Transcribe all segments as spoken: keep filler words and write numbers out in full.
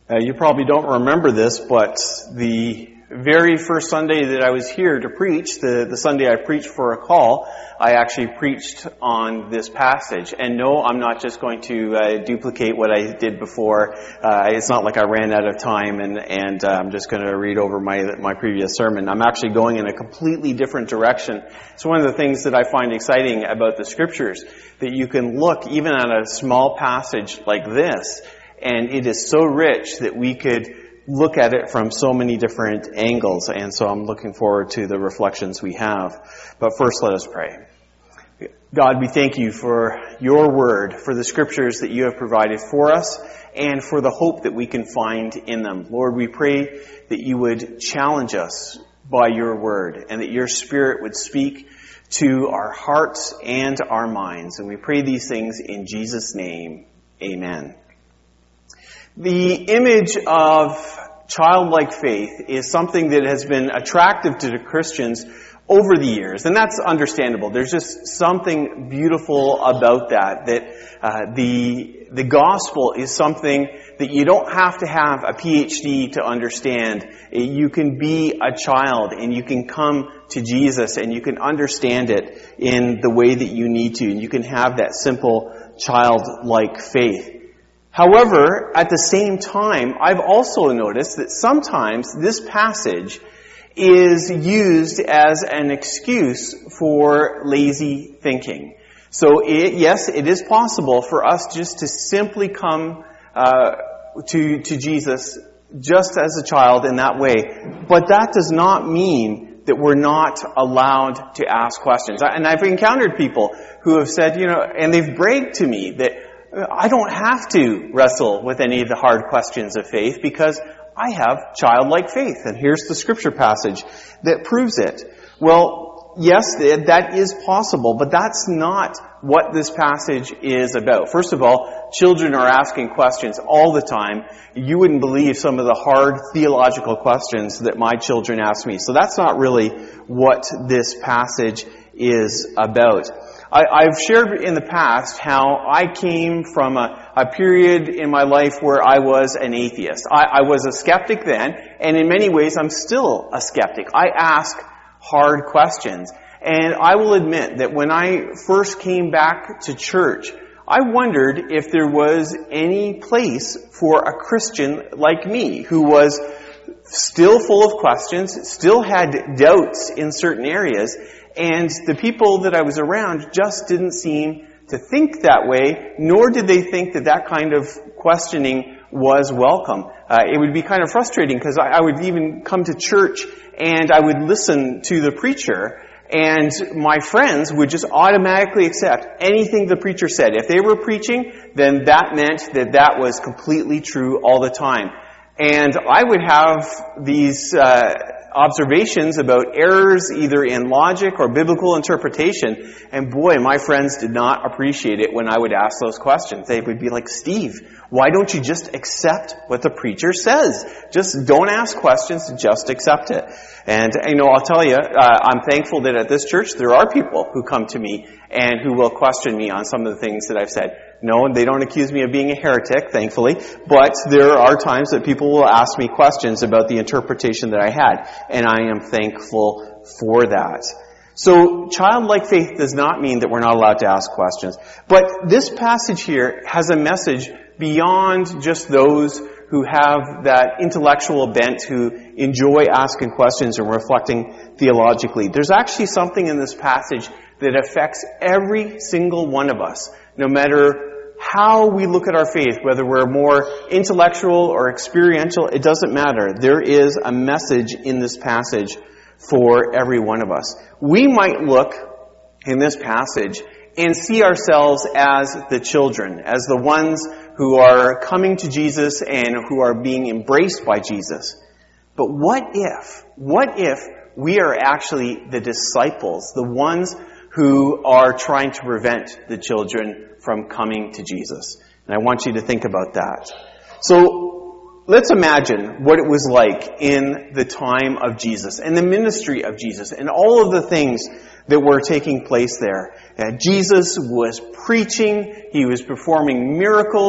Uh, you probably don't remember this, but the very first Sunday that I was here to preach, the, the Sunday I preached for a call, I actually preached on this passage. And no, I'm not just going to uh, duplicate what I did before. Uh, it's not like I ran out of time and, and uh, I'm just going to read over my, my previous sermon. I'm actually going in a completely different direction. It's one of the things that I find exciting about the Scriptures, that you can look even at a small passage like this, and it is so rich that we could look at it from so many different angles. And so I'm looking forward to the reflections we have. But first, let us pray. God, we thank you for your word, for the Scriptures that you have provided for us, and for the hope that we can find in them. Lord, we pray that you would challenge us by your word, and that your Spirit would speak to our hearts and our minds. And we pray these things in Jesus' name. Amen. The image of childlike faith is something that has been attractive to the Christians over the years, and that's understandable. There's just something beautiful about that, that uh, the the gospel is something that you don't have to have a P H D to understand. You can be a child and you can come to Jesus and you can understand it in the way that you need to, and you can have that simple childlike faith. However, at the same time, I've also noticed that sometimes this passage is used as an excuse for lazy thinking. So it, yes, it is possible for us just to simply come uh, to, to Jesus just as a child in that way. But that does not mean that we're not allowed to ask questions. And I've encountered people who have said, you know, and they've bragged to me that I don't have to wrestle with any of the hard questions of faith because I have childlike faith. And here's the scripture passage that proves it. Well, yes, that is possible, but that's not what this passage is about. First of all, children are asking questions all the time. You wouldn't believe some of the hard theological questions that my children ask me. So that's not really what this passage is about. I, I've shared in the past how I came from a, a period in my life where I was an atheist. I, I was a skeptic then, and in many ways I'm still a skeptic. I ask hard questions. And I will admit that when I first came back to church, I wondered if there was any place for a Christian like me who was still full of questions, still had doubts in certain areas, and the people that I was around just didn't seem to think that way, nor did they think that that kind of questioning was welcome. Uh, it would be kind of frustrating because I, I would even come to church and I would listen to the preacher, and my friends would just automatically accept anything the preacher said. If they were preaching, then that meant that that was completely true all the time. And I would have these uh, observations about errors either in logic or biblical interpretation, and boy, my friends did not appreciate it when I would ask those questions. They would be like, Steve, why don't you just accept what the preacher says? Just don't ask questions, just accept it. And, you know, I'll tell you, uh, I'm thankful that at this church there are people who come to me and who will question me on some of the things that I've said. No, they don't accuse me of being a heretic, thankfully, but there are times that people will ask me questions about the interpretation that I had, and I am thankful for that. So, childlike faith does not mean that we're not allowed to ask questions. But this passage here has a message beyond just those who have that intellectual bent, who enjoy asking questions and reflecting theologically. There's actually something in this passage that affects every single one of us, no matter how we look at our faith, whether we're more intellectual or experiential, it doesn't matter. There is a message in this passage for every one of us. We might look in this passage and see ourselves as the children, as the ones who are coming to Jesus and who are being embraced by Jesus. But what if, what if we are actually the disciples, the ones who are trying to prevent the children from coming to Jesus? And I want you to think about that. So let's imagine what it was like in the time of Jesus and the ministry of Jesus and all of the things that were taking place there. Uh, Jesus was preaching. He was performing miracles.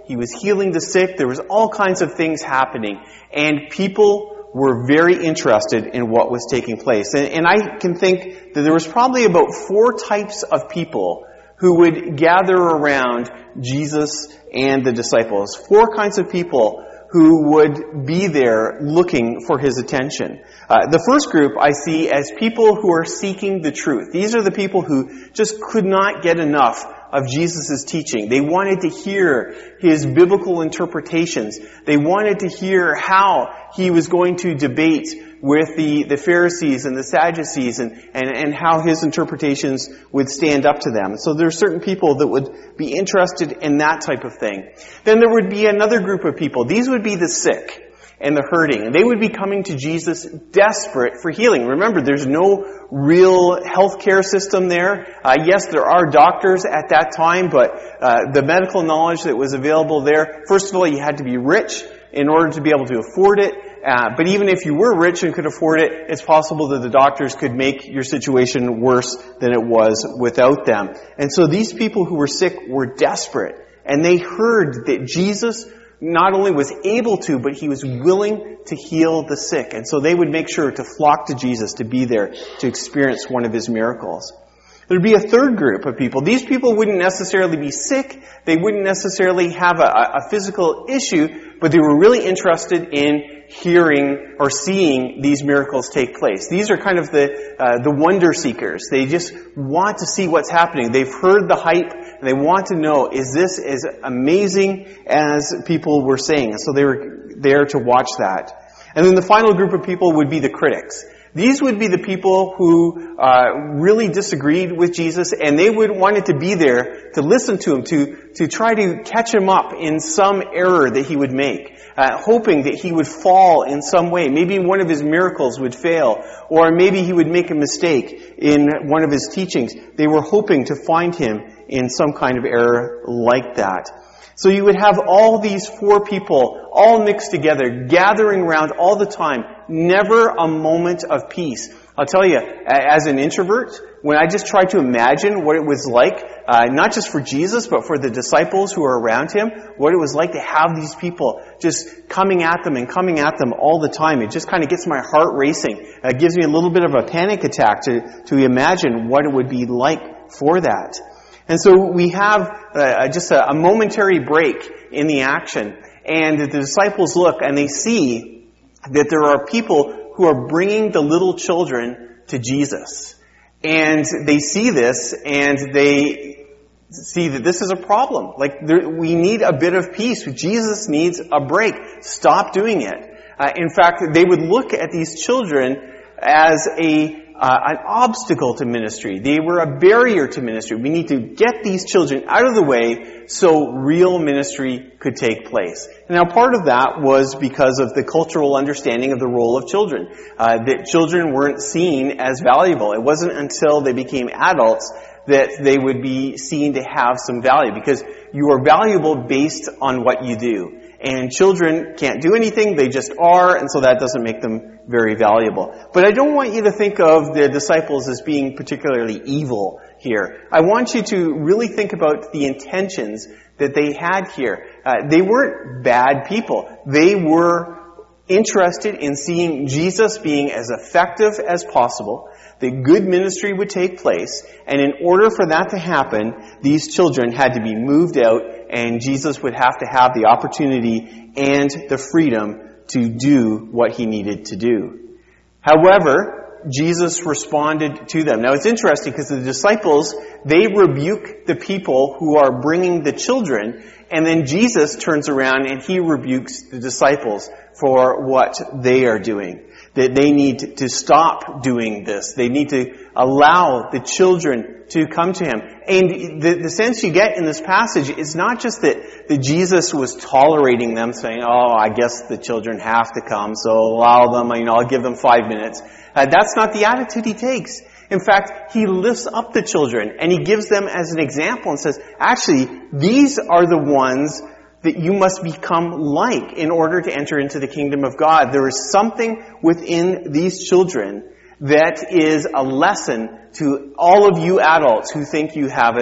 He was healing the sick. There was all kinds of things happening. And people were very interested in what was taking place. And, and I can think that there was probably about four types of people who would gather around Jesus and the disciples. Four kinds of people who would be there looking for his attention. Uh, the first group I see as people who are seeking the truth. These are the people who just could not get enough of Jesus' teaching. They wanted to hear his biblical interpretations. They wanted to hear how he was going to debate with the, the Pharisees and the Sadducees and, and, and how his interpretations would stand up to them. So there are certain people that would be interested in that type of thing. Then there would be another group of people. These would be the sick and the hurting. And they would be coming to Jesus desperate for healing. Remember, there's no real healthcare system there. Uh, yes, there are doctors at that time, but uh, the medical knowledge that was available there, first of all, you had to be rich in order to be able to afford it. Uh, but even if you were rich and could afford it, it's possible that the doctors could make your situation worse than it was without them. And so these people who were sick were desperate. And they heard that Jesus not only was able to, but he was willing to heal the sick. And so they would make sure to flock to Jesus, to be there, to experience one of his miracles. There'd be a third group of people. These people wouldn't necessarily be sick. They wouldn't necessarily have a, a physical issue, but they were really interested in hearing or seeing these miracles take place. These are kind of the uh, the wonder seekers. They just want to see what's happening. They've heard the hype, and they want to know, is this as amazing as people were saying? And so they were there to watch that. And then the final group of people would be the critics. These would be the people who uh, really disagreed with Jesus, and they would wanted to be there to listen to him, to to try to catch him up in some error that he would make, uh, hoping that he would fall in some way. Maybe one of his miracles would fail, or maybe he would make a mistake in one of his teachings. They were hoping to find him in some kind of error like that. So you would have all these four people all mixed together, gathering around all the time, never a moment of peace. I'll tell you, as an introvert, when I just try to imagine what it was like, uh, not just for Jesus, but for the disciples who are around him, what it was like to have these people just coming at them and coming at them all the time, it just kind of gets my heart racing. It gives me a little bit of a panic attack to, to imagine what it would be like for that. And so we have uh, just a, a momentary break in the action, and the disciples look and they see that there are people who are bringing the little children to Jesus. And they see this and they see that this is a problem. Like, there, we need a bit of peace. Jesus needs a break. Stop doing it. Uh, in fact, they would look at these children as a Uh, an obstacle to ministry. They were a barrier to ministry. We need to get these children out of the way so real ministry could take place. Now, part of that was because of the cultural understanding of the role of children. Uh, that children weren't seen as valuable. It wasn't until they became adults that they would be seen to have some value, because you are valuable based on what you do. And children can't do anything, they just are, and so that doesn't make them very valuable. But I don't want you to think of the disciples as being particularly evil here. I want you to really think about the intentions that they had here. Uh, they weren't bad people. They were interested in seeing Jesus being as effective as possible, that good ministry would take place, and in order for that to happen, these children had to be moved out, and Jesus would have to have the opportunity and the freedom to do what he needed to do. However, Jesus responded to them. Now it's interesting because the disciples, they rebuke the people who are bringing the children, and then Jesus turns around and he rebukes the disciples for what they are doing. That they need to stop doing this. They need to allow the children to come to him. And the, the sense you get in this passage is not just that, that Jesus was tolerating them, saying, oh, I guess the children have to come, so allow them, you know, I'll give them five minutes. Uh, that's not the attitude he takes. In fact, he lifts up the children and he gives them as an example and says, actually, these are the ones that you must become like in order to enter into the kingdom of God. There is something within these children that is a lesson to all of you adults who think you have it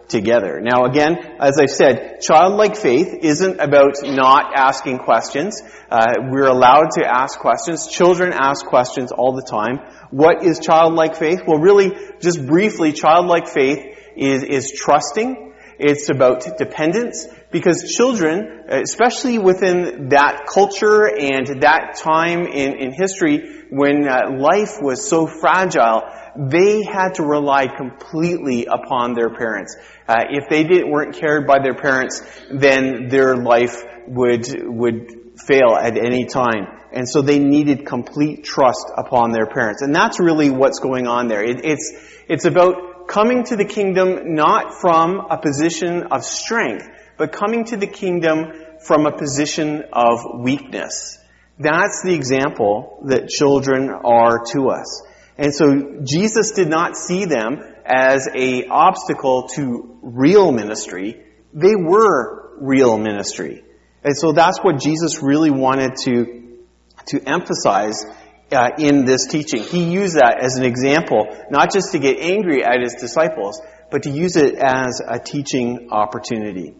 together. Now again, as I said, childlike faith isn't about not asking questions. Uh, we're allowed to ask questions. Children ask questions all the time. What is childlike faith? Well, really, just briefly, childlike faith is, is trusting. It's about dependence, because children, especially within that culture and that time in, in history when uh, life was so fragile, they had to rely completely upon their parents. Uh, if they didn't, weren't cared by their parents, then their life would, would fail at any time. And so they needed complete trust upon their parents. And that's really what's going on there. It, it's, it's about coming to the kingdom not from a position of strength, but coming to the kingdom from a position of weakness. That's the example that children are to us. And so Jesus did not see them as an obstacle to real ministry. They were real ministry. And so that's what Jesus really wanted to, to emphasize uh, in this teaching. He used that as an example, not just to get angry at his disciples, but to use it as a teaching opportunity.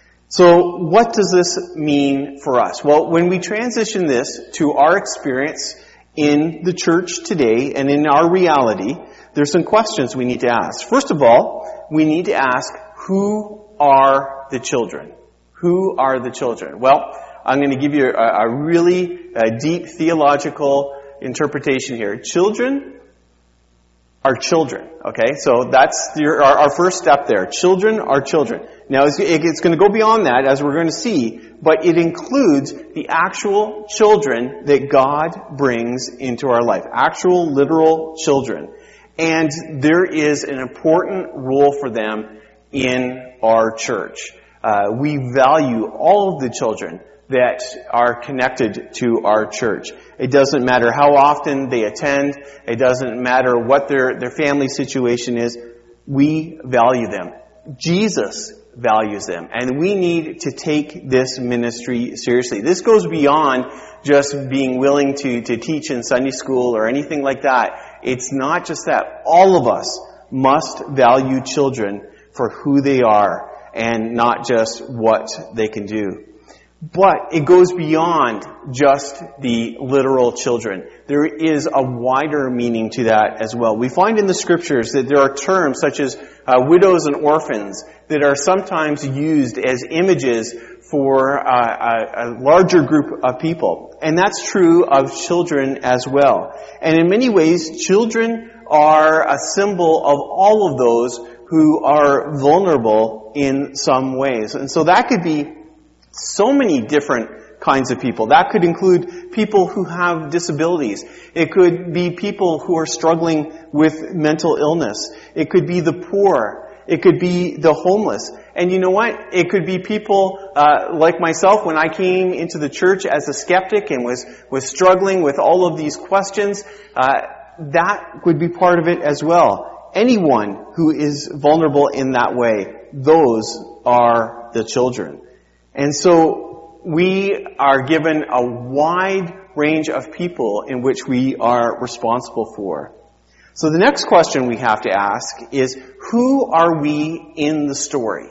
So what does this mean for us? Well, when we transition this to our experience in the church today and in our reality, there's some questions we need to ask. First of all, we need to ask, who are the children? Who are the children? Well, I'm going to give you a, a really uh, deep theological interpretation here. Children are children, okay? So that's your, our, our first step there. Children are children. Now, it's, it's going to go beyond that, as we're going to see, but it includes the actual children that God brings into our life. Actual, literal children. And there is an important role for them in our church. Uh, we value all of the children that are connected to our church. It doesn't matter how often they attend. It doesn't matter what their, their family situation is. We value them. Jesus values them. And we need to take this ministry seriously. This goes beyond just being willing to, to teach in Sunday school or anything like that. It's not just that. All of us must value children for who they are and not just what they can do. But it goes beyond just the literal children. There is a wider meaning to that as well. We find in the scriptures that there are terms such as uh, widows and orphans that are sometimes used as images for uh, a, a larger group of people. And that's true of children as well. And in many ways, children are a symbol of all of those who are vulnerable in some ways. And so that could be so many different kinds of people. That could include people who have disabilities. It could be people who are struggling with mental illness. It could be the poor. It could be the homeless. And you know what? It could be people uh, like myself when I came into the church as a skeptic and was, was struggling with all of these questions. Uh, that would be part of it as well. Anyone who is vulnerable in that way, those are the children. And so we are given a wide range of people in which we are responsible for. So the next question we have to ask is, who are we in the story?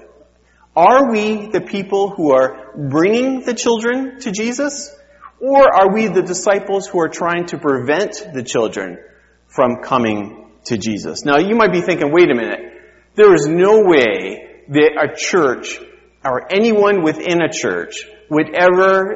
Are we the people who are bringing the children to Jesus? Or are we the disciples who are trying to prevent the children from coming to Jesus? Now you might be thinking, wait a minute, there is no way that a church or anyone within a church would ever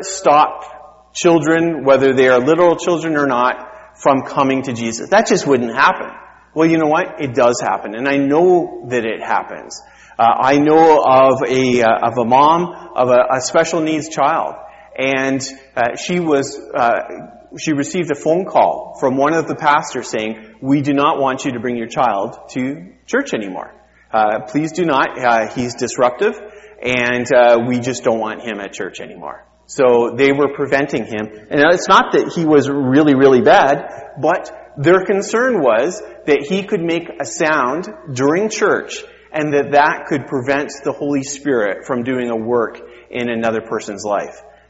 stop children, whether they are literal children or not, from coming to Jesus. That just wouldn't happen. Well, you know what? It does happen, and I know that it happens. Uh, I know of a uh, of a mom of a, a special needs child, and uh, she was uh, she received a phone call from one of the pastors saying, "We do not want you to bring your child to church anymore. Uh, please do not. Uh, he's disruptive." And uh, we just don't want him at church anymore. So they were preventing him. And it's not that he was really, really bad, but their concern was that he could make a sound during church and that that could prevent the Holy Spirit from doing a work in another person's life.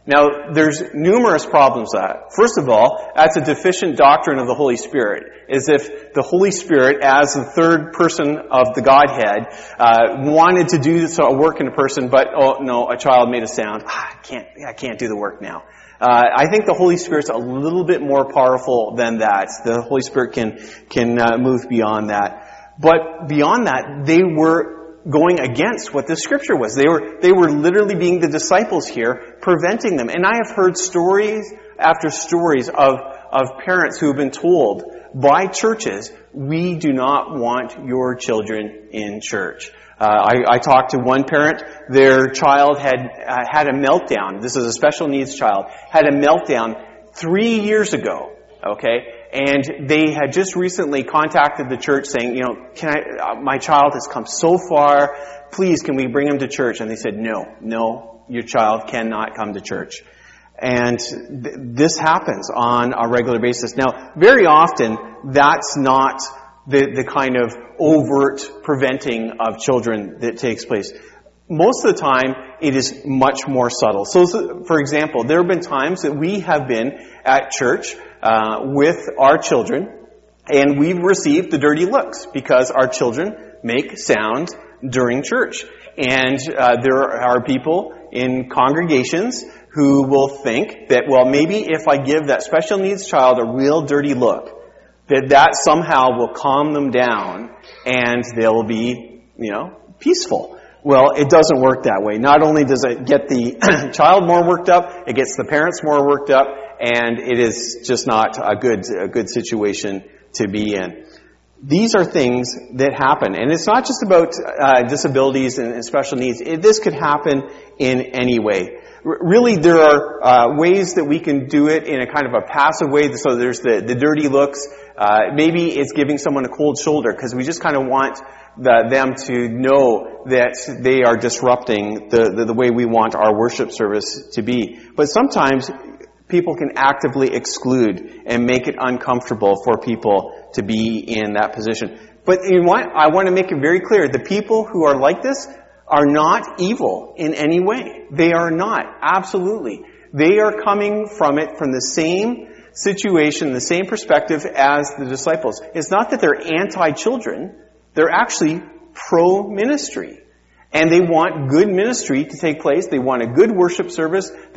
Now, there's numerous problems with that. First of all, that's a deficient doctrine of the Holy Spirit. As if the Holy Spirit, as the third person of the Godhead, uh, wanted to do this work in a person, but, oh no, a child made a sound. Ah, I can't, I can't do the work now. Uh, I think the Holy Spirit's a little bit more powerful than that. The Holy Spirit can, can uh, move beyond that. But beyond that, they were going against what the Scripture was. They were, they were literally being the disciples here, preventing them. And I have heard stories after stories of, of parents who have been told by churches, we do not want your children in church. Uh, I, I talked to one parent, their child had, uh, had a meltdown. This is a special needs child, had a meltdown three years ago. Okay? And they had just recently contacted the church saying, you know, can I, uh, my child has come so far, please can we bring him to church? And they said, no, no, your child cannot come to church. And th- this happens on a regular basis. Now, very often, that's not the, the kind of overt preventing of children that takes place. Most of the time, it is much more subtle. So, for example, there have been times that we have been at church uh, with our children, and we've received the dirty looks because our children make sound during church. And uh, there are people in congregations who will think that, well, maybe if I give that special needs child a real dirty look, that that somehow will calm them down and they'll be, you know, peaceful. Well, it doesn't work that way. Not only does it get the child more worked up, it gets the parents more worked up, and it is just not a good, a good situation to be in. These are things that happen. And it's not just about uh, disabilities and, and special needs. It, this could happen in any way. R- really, there are uh, ways that we can do it in a kind of a passive way. So there's the, the dirty looks. Uh, maybe it's giving someone a cold shoulder because we just kind of want the, them to know that they are disrupting the, the, the way we want our worship service to be. But sometimes people can actively exclude and make it uncomfortable for people to be in that position. But you know what? I want to make it very clear. The people who are like this are not evil in any way. They are not. Absolutely. They are coming from it from the same situation, the same perspective as the disciples. It's not that they're anti-children. They're actually pro-ministry. And they want good ministry to take place. They want a good worship service.